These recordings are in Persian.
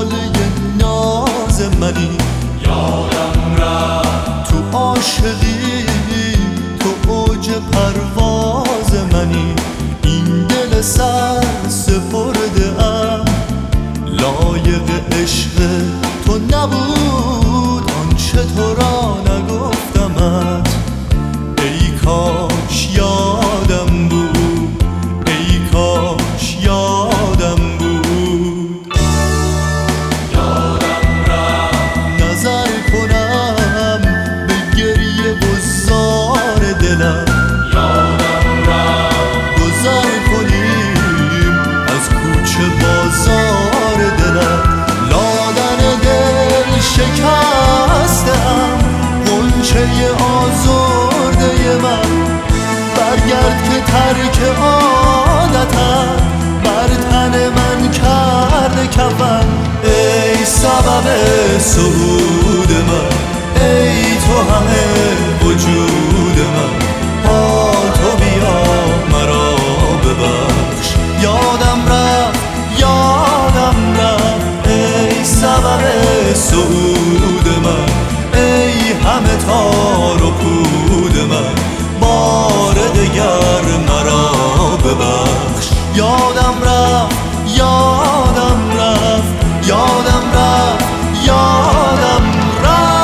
لاله ناز منی، یادم رفت تو عاشقی تو اوج پرواز منی. این دل سر سپرده ام لایق عشق تو نبود، آنچه تو را نگفتمت. ای کاش یادم بود، ای کاش یادم بود. یادم رفت نظر کنم به گریه و زار دلم، یادم رفت گذر کنیم از کوچه بازار دلم. لادن دل شکستم غنچه آزرده من، برگرد که ترک عادتم بر تن من کرده کفن. ای سبب صعود من، ای تو همه وجود من، با تو بیا مرا ببخش. یادم رفت یادم رفت ای سبب صعود من، ای همه تار و پود من، بار دگر مرا ببخش. یادم رفت یادم رفت یادم رفت یادم رفت.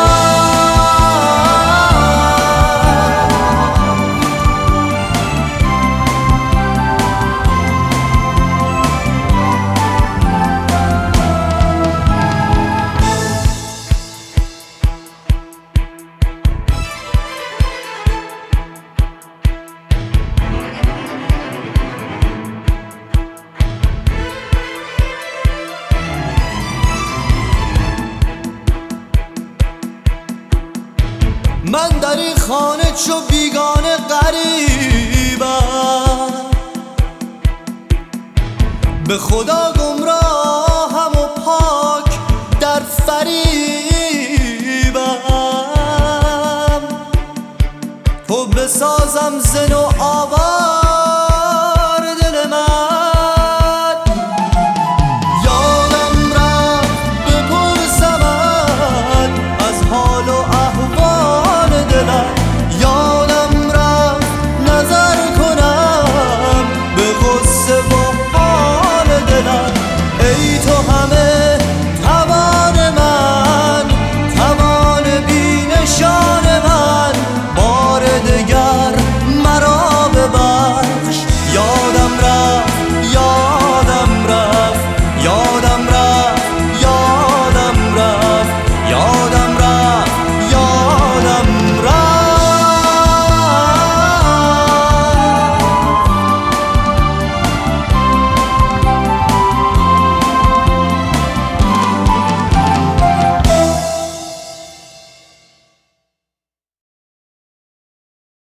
من در این خانه چو بیگانه غریبم، به خدا گمراهم و پاک در فریبم. تو بسازم زن و آواز